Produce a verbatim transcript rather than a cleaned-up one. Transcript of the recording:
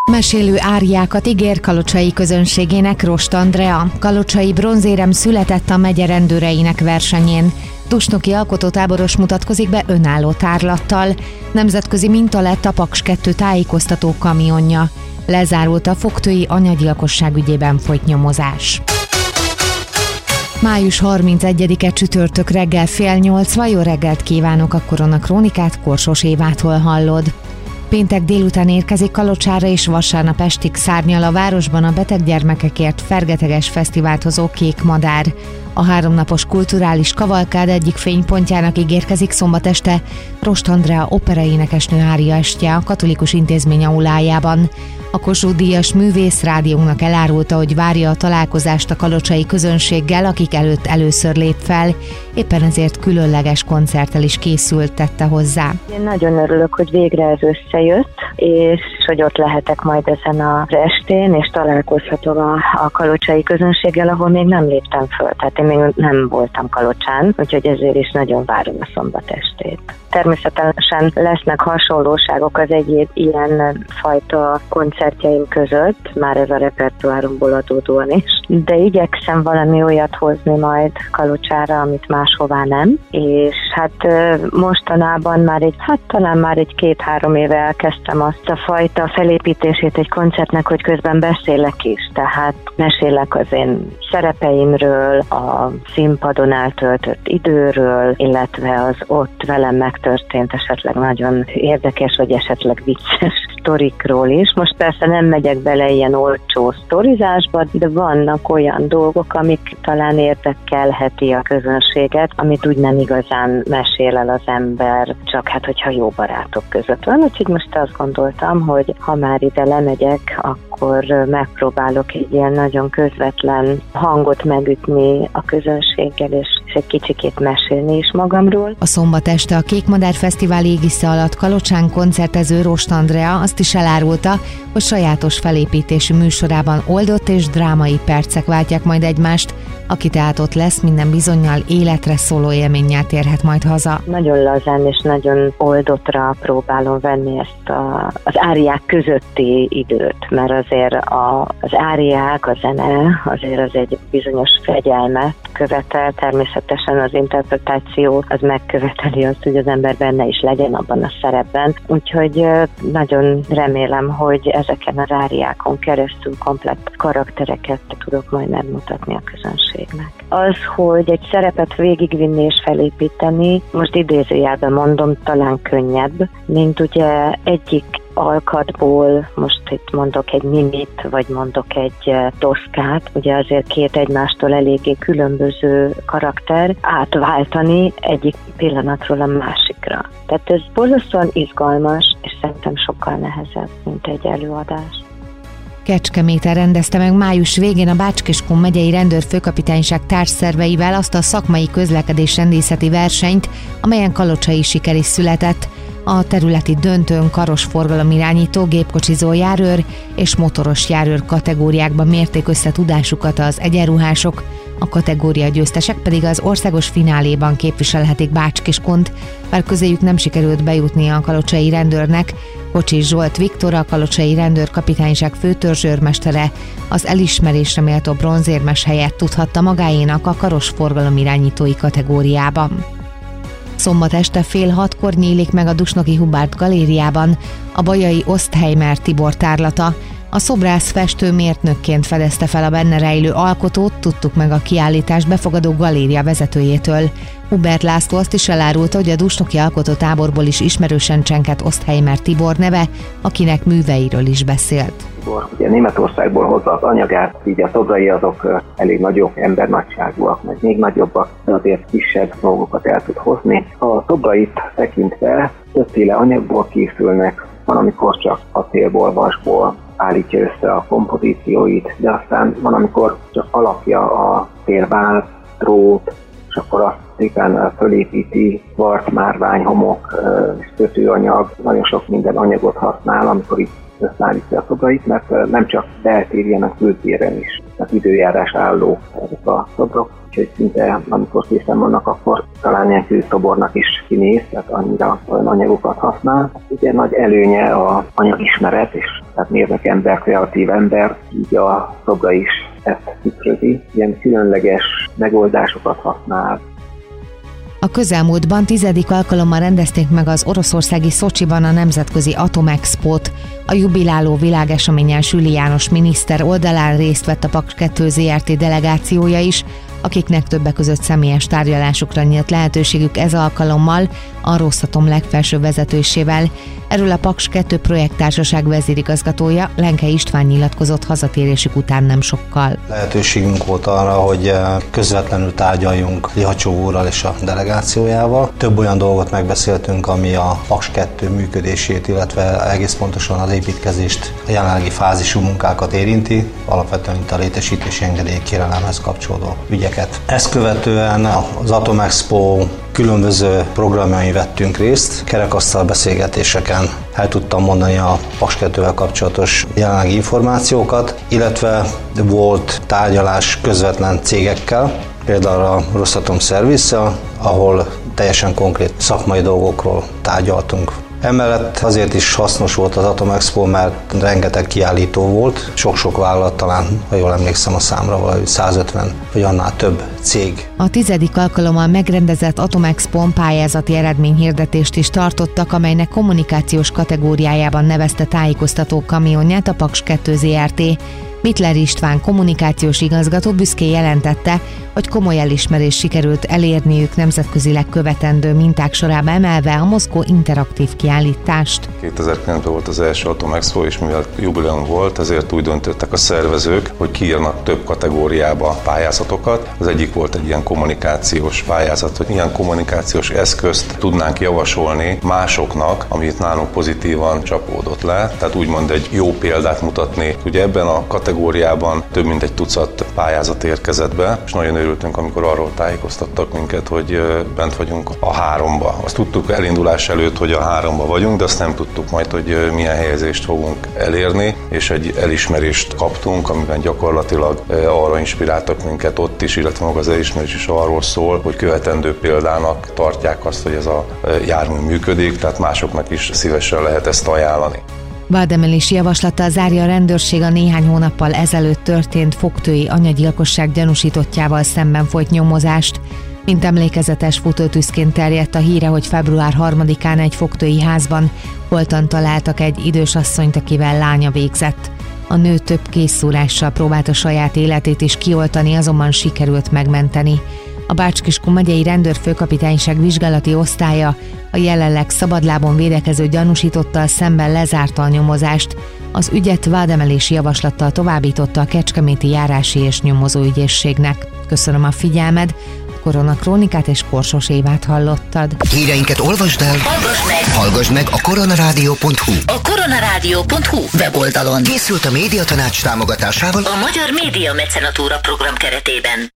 Mesélő áriákat ígér kalocsai közönségének Rost Andrea. Kalocsai bronzérem született a megye rendőreinek versenyén. Tusnoki alkotótáboros mutatkozik be önálló tárlattal. Nemzetközi minta lett a Paks kettő tájékoztató kamionja. Lezárult a fogtői anyagyilkosság ügyében folyt nyomozás. május harmincegyedike csütörtök reggel fél nyolcva, jó reggelt kívánok, a Korona Krónikát Korsos Évától hallod. Péntek délután érkezik Kalocsára és vasárnap estig szárnyal a városban a beteg gyermekekért fergeteges fesztivált hozó Kék Madár. A háromnapos kulturális kavalkád egyik fénypontjának ígérkezik szombat este Rost Andrea operaénekesnő áriaestje a Katolikus Intézmény aulájában. A Kossuth-díjas művész rádiónknak elárulta, hogy várja a találkozást a kalocsai közönséggel, akik előtt először lép fel, éppen ezért különleges koncerttel is készült, tette hozzá. Én nagyon örülök, hogy végre ez összejött, és hogy ott lehetek majd ezen az estén, és találkozhatok a, a kalocsai közönséggel, ahol még nem léptem föl, tehát én még nem voltam Kalocsán, úgyhogy ezért is nagyon várom a szombat estét. Természetesen lesznek hasonlóságok az egyéb ilyen fajta koncertjeim között, már ez a repertoáromból adódóan is, de igyekszem valami olyat hozni majd Kalocsára, amit máshová nem, és hát mostanában már egy, hát talán már egy két-három éve elkezdtem azt a fajta felépítését egy koncertnek, hogy közben beszélek is, tehát mesélek az én szerepeimről, a színpadon eltöltött időről, illetve az ott velem megtörtént esetleg nagyon érdekes, vagy esetleg vicces sztorikról is. Most persze nem megyek bele ilyen olcsó sztorizásba, de vannak olyan dolgok, amik talán érdekelheti a közönséget, amit úgy nem igazán mesél el az ember, csak hát, hogyha jó barátok között van. Úgyhogy most azt gondoltam, hogy ha már ide lemegyek, akkor megpróbálok egy ilyen nagyon közvetlen hangot megütni a közönséggel, és egy kicsikét mesélni is magamról. A szombat este a Kék Madár Fesztivál égisze alatt Kalocsán koncertező Rost Andrea azt is elárulta, hogy sajátos felépítésű műsorában oldott és drámai percek váltják majd egymást, aki tehát ott lesz, minden bizonnyal életre szóló élménnyel térhet majd haza. Nagyon lazán és nagyon oldottra próbálom venni ezt a, az áriák közötti időt, mert azért a, az áriák, a zene azért az egy bizonyos fegyelmet követel, természetesen az interpretáció az megköveteli azt, hogy az ember benne is legyen abban a szerepben, úgyhogy nagyon remélem, hogy ezeken az áriákon keresztül komplett karaktereket tudok majd megmutatni a közönségnek. Az, hogy egy szerepet végigvinni és felépíteni, most idézőjelben mondom, talán könnyebb, mint ugye egyik alkatból, most itt mondok egy Mimit, vagy mondok egy Toszkát, ugye azért két egymástól eléggé különböző karakter, átváltani egyik pillanatról a másikra. Tehát ez borzasztóan izgalmas, és szerintem sokkal nehezebb, mint egy előadás. Kecskeméten rendezte meg május végén a Bács-Kiskun megyei rendőrfőkapitányság társszerveivel azt a szakmai közlekedésrendészeti versenyt, amelyen kalocsai siker is született. A területi döntőn karos forgalomirányító, gépkocsizó járőr és motoros járőr kategóriákban mérték össze tudásukat az egyenruhások, a kategória győztesek pedig az országos fináléban képviselhetik Bács-Kiskunt, bár közéjük nem sikerült bejutni a kalocsai rendőrnek. Kocsis Zsolt Viktor, a kalocsai rendőrkapitányság főtörzsőrmestere az elismerésre méltó bronzérmes helyet tudhatta magáénak a karos forgalomirányítói kategóriában. Szombat este fél hatkor nyílik meg a Dusnoki Hubert galériában a bajai Osztheimer Tibor tárlata. A szobrász festő mérnökként fedezte fel a benne rejlő alkotót, tudtuk meg a kiállítás befogadó galéria vezetőjétől. Hubert László azt is elárulta, hogy a Dusnoki alkotótáborból is ismerősen csengett Osztheimer Tibor neve, akinek műveiről is beszélt. Tibor ugye Németországból hozza az anyagát, így a szobrai azok elég nagyobb embernagyságúak, meg még nagyobbak, de azért kisebb dolgokat el tud hozni. A szobrait tekintve többféle anyagból készülnek, van amikor csak acélból, vasból állítja össze a kompozícióit, de aztán van amikor csak alapja a térvál, drót, és akkor azt szépen fölépíti, vart, márvány, homok, kötőanyag, nagyon sok minden anyagot használ, amikor itt összeállítja a szobrait, mert nem csak beltérjen, a kültéren is. Tehát időjárás álló ezek a szobrok, úgyhogy szinte amikor készen vannak, akkor talán ilyen kőszobornak is kinéz, tehát annyira olyan anyagokat használ. Ugye nagy előnye az anyagismeret, és tehát mérnök ember, kreatív ember, így a szobra is ezt tükrözi, ilyen különleges megoldásokat használ. A közelmúltban tizedik alkalommal rendezték meg az oroszországi Szocsiban a Nemzetközi Atomexpót. A jubiláló világeseményen Süli János miniszter oldalán részt vett a Paks kettő zé er té delegációja is, akiknek többek között személyes tárgyalásokra nyílt lehetőségük ez alkalommal a Rosatom legfelsőbb vezetősével. Erről a Paks kettő projekttársaság vezérigazgatója, Lenke István nyilatkozott hazatérésük után nem sokkal. Lehetőségünk volt arra, hogy közvetlenül tárgyaljunk Lihacsov úrral és a delegációjával. Több olyan dolgot megbeszéltünk, ami a Paks kettő működését, illetve egész pontosan az építkezést, a jelenlegi fázisú munkákat érinti, alapvetően itt a létesítési engedélykérelemmhez kapcsolódó ügyeket. Ezt követően az Atomexpo különböző programjain vettünk részt, kerekasztal beszélgetéseken el tudtam mondani a Paks kettővel kapcsolatos jelenlegi információkat, illetve volt tárgyalás közvetlen cégekkel, például a Rosatom Service-szel, ahol teljesen konkrét szakmai dolgokról tárgyaltunk. Emellett azért is hasznos volt az Atomexpo, mert rengeteg kiállító volt, sok-sok vállalat, talán, ha jól emlékszem a számra, valahogy százötven vagy annál több cég. A tizedik alkalommal megrendezett Atomexpón pályázati eredményhirdetést is tartottak, amelynek kommunikációs kategóriájában nevezte tájékoztató kamionját a Paks kettő zé er té. Mittler István kommunikációs igazgató büszkén jelentette, hogy komoly elismerést sikerült elérniük nemzetközileg követendő minták sorába emelve a Moszkó interaktív kiállítást. kétezer-kilencben volt az első Atomexpo, és mivel jubileum volt, ezért úgy döntöttek a szervezők, hogy kiírnak több kategóriába pályázatokat. Az egyik volt egy ilyen kommunikációs pályázat, hogy ilyen kommunikációs eszközt tudnánk javasolni másoknak, amit nálunk pozitívan csapódott le, tehát úgymond egy jó példát mutatni. Ugye ebben a kategóriában több mint egy tucat pályázat érkezett be, és nagyon örültünk, amikor arról tájékoztattak minket, hogy bent vagyunk a háromba. Azt tudtuk elindulás előtt, hogy a háromba vagyunk, de azt nem tudtuk majd, hogy milyen helyezést fogunk elérni, és egy elismerést kaptunk, amiben gyakorlatilag arra inspiráltak minket ott is, illetve maga az elismerés is arról szól, hogy követendő példának tartják azt, hogy ez a jármű működik, tehát másoknak is szívesen lehet ezt ajánlani. Vádemelési javaslattal zárja a rendőrség a néhány hónappal ezelőtt történt fogtői anyagyilkosság gyanúsítottjával szemben folyt nyomozást. Mint emlékezetes futótűzként terjedt a híre, hogy február harmadikán egy fogtői házban holtan találtak egy idős asszonyt, akivel lánya végzett. A nő több készszórással próbálta saját életét is kioltani, azonban sikerült megmenteni. A Bács-Kiskun megyei rendőrfőkapitányság vizsgálati osztálya a jelenleg szabadlábon védekező gyanúsítottal szemben lezárta a nyomozást. Az ügyet vádemelési javaslattal továbbította a Kecskeméti Járási és Nyomozóügyészségnek. Köszönöm a figyelmed, a Koronakrónikát és Korsos Évát hallottad. Híreinket olvasd el, hallgass meg, hallgass meg a koronarádió pont hu. A koronarádió pont hu weboldalon. Készült a Médiatanács támogatásával a Magyar Média Mecenatúra program keretében.